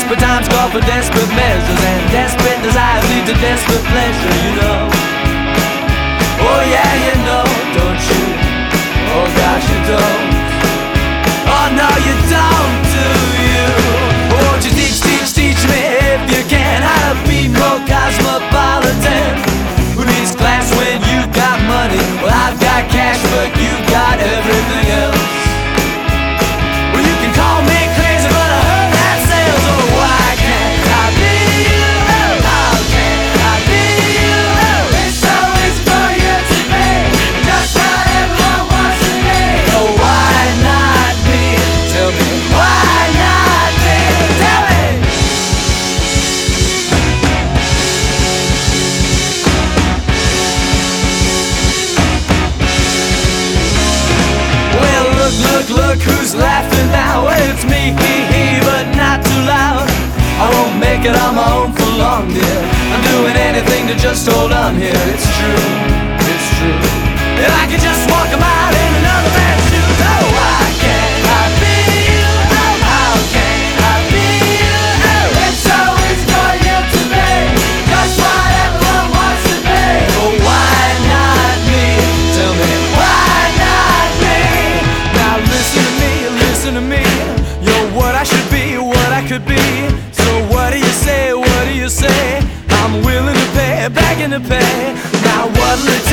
Desperate times call for desperate measures, and desperate desires lead to desperate pleasure, you know. Oh yeah, you know, don't you? Oh gosh, you don't. Oh no, you don't, do you? Won't you teach me if you can how to be more cosmopolitan? Who needs class when you got money? Well, I've got cash, but you got everything else. Well, you can call me crazy, but I heard that sales. Oh, why can't I be you? How can I be you? It's always for you to be just what everyone wants to be. Oh, why not me? Tell me, why not me? Tell me. Well, look who's laughing now. It's me, but not too loud. I won't make it on my own for long, dear. I'm doing anything to just hold on here. It's true, it's true. And I can just walk a mile in another man's shoes. Oh, why can't I be you? Oh, how can I be you? Oh, it's always for you to be just what everyone wants to be. Oh, why not me? Tell me, why not me? Now listen to me. You're what I should be, what I could be. So what do you say, what do you say? I'm willing to pay, begging to pay. Now what'll it take?